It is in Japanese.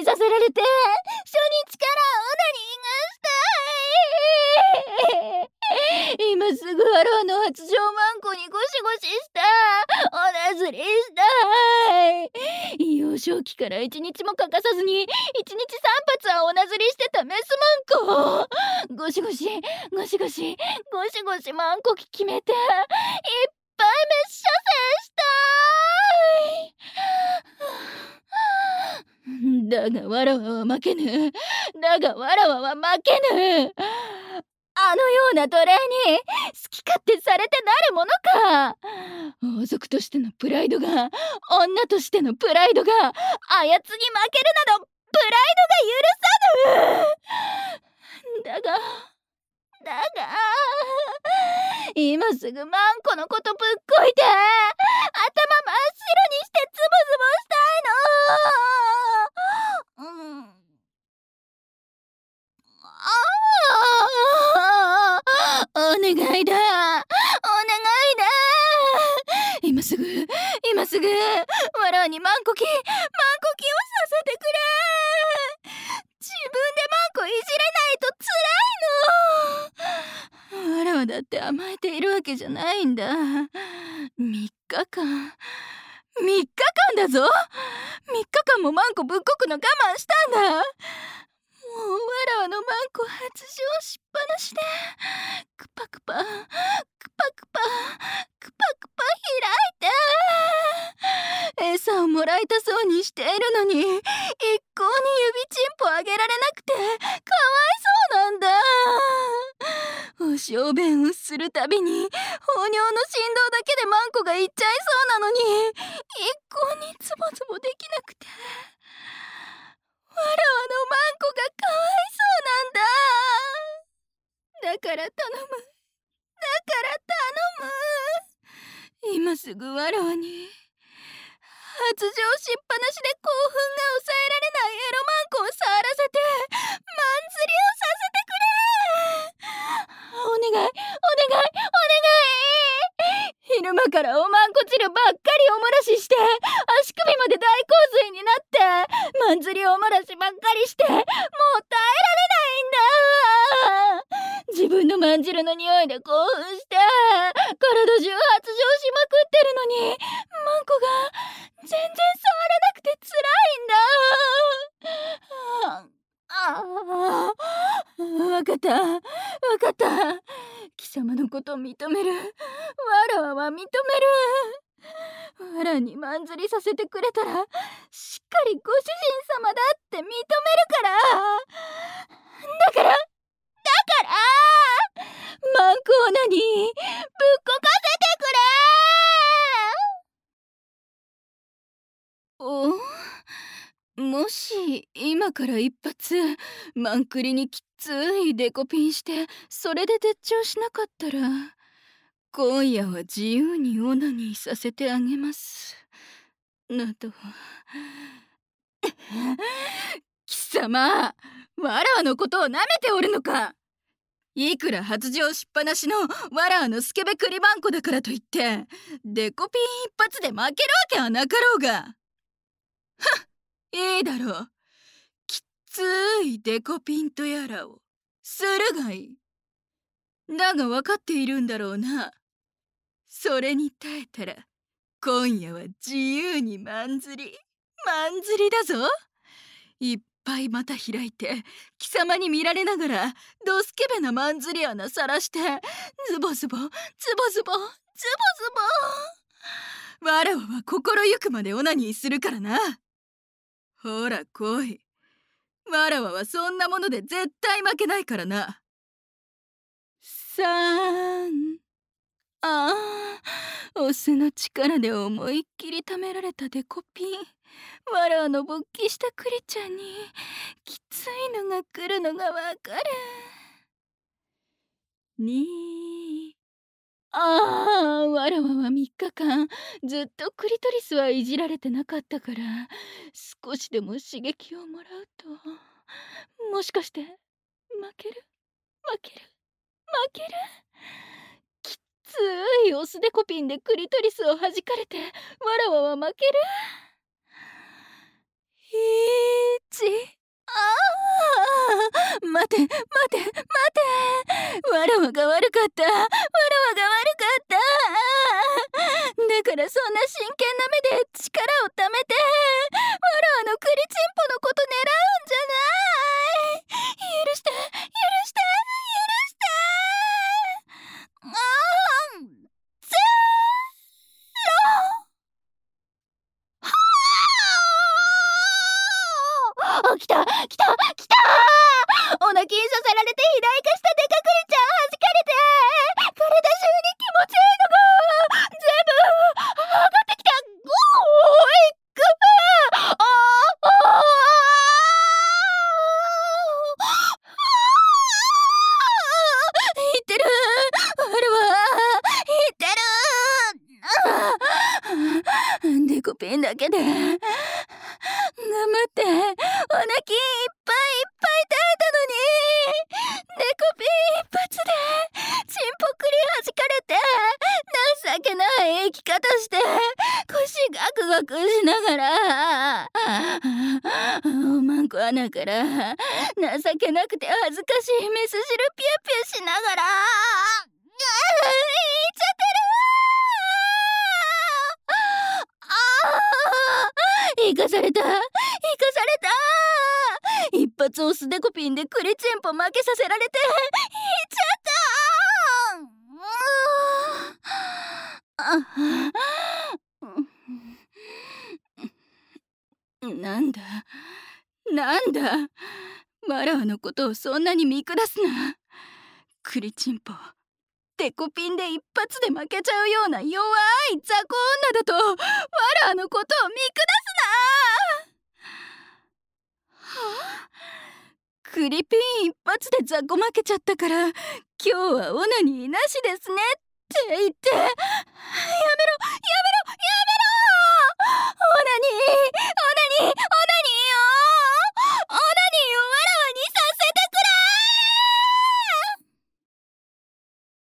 させられて初日からオナニーがしたい。今すぐわらわの発情マンコにゴシゴシしたい。おなずりしたい。幼少期から一日も欠かさずに一日3発はおなずりしてたメスマンコ。ゴシゴシゴシゴシゴシゴシマンコ決めていっぱいメス射精したい。だがわらわは負けぬ。だがわらわは負けぬ。あのような奴隷に好き勝手されてなるものか。王族としてのプライドが、女としてのプライドがあやつに負けるなどプライドが許さぬ。だが今すぐマンコのことぶっこいて頭真っ白にしてズボズボしたいの。お願いだ、お願いだ。今すぐわらわにマンコキをさせてくれ。自分でマンコいじれないとつらいの。わらわだって甘えているわけじゃないんだ。3日間だぞ。3日間もマンコぶっこくの我慢したんだ。もうわらわのマンコ発情しっぱなしでクパクパ開いて餌をもらいたそうにしているのに一向に指チンポあげられなくてかわいそうなんだ。お小便をするたびに放尿の振動だけでマンコがいっちゃいそうなのに一向にズボズボできなくてわらわのマンコがかわいそうなんだ。だから頼む。今すぐわらわに発情しっぱなしで興奮が抑えられないエロマンコを触らせてマン釣りをさせてくれ。お願い。昼間からおまんこ汁ばっかりおもらしして足首まで大洪水になってマン釣りおもらしばっかりしてもう耐えられないんだ。自分のまん汁の匂いで興奮して体中発情しまくってるのにマンコが全然触らなくてつらいんだ。わかった貴様のこと認める。わらわは認める。わらにまん釣りさせてくれたらしっかりご主人様だって認めるから。だからマンコオナニーぶっこかせてくれ。もし今から一発マンクリにきっついデコピンしてそれで絶頂しなかったら今夜は自由にオナニーさせてあげますなど。貴様わらわのことを舐めておるのか。いくら発情しっぱなしのわらわのスケベクリマンコだからといってデコピン一発で負けるわけはなかろうが。はっ、いいだろう。きっついデコピンとやらをするがいい。だが分かっているんだろうな。それに耐えたら今夜は自由にマン釣りだぞ。いっぱい股開いて貴様に見られながらドスケベなマン釣り穴さらしてズボズボわらわは心ゆくまでオナニーするからな。ほら来い。わらわはそんなもので絶対負けないからな。オスの力で思いっきりためられたデコピン。わらわの勃起したクリちゃんにきついのが来るのがわかる。わらわは3日間ずっとクリトリスはいじられてなかったから少しでも刺激をもらうともしかして負ける。きっついオスデコピンでクリトリスを弾かれてわらわは負ける。 待て待て待て、わらわが悪かった、わらわが悪かった。だからそんな真剣な目で力をためてわらわのクリチンポのこと狙うんじゃない。許して許して許してゼロ。来た来た来た。お泣きにさせられて肥大化したデカクリちゃん弾かれて体中に気持ちいいのが全部上がってきた。おーいく言ってる。あれは言ってる。デコピンだけで頑張ってお泣きいっぱいいっぱい耐えたのに、デコピン一発でチンポクリ弾かれて情けない生き方して腰ガクガクしながらおまんこ穴から情けなくて恥ずかしいメス汁ピュピュしながら言っちゃってる。生かされた生かされた。一発押すデコピンでクリチンポ負けさせられていっちゃった。なんだなんだ、わらわのことをそんなに見下すな。クリチンポデコピンで一発で負けちゃうような弱い雑魚女だとわらわのことを見下すな。クリピン一発で雑魚負けちゃったから今日はオナニーなしですねって言ってやめ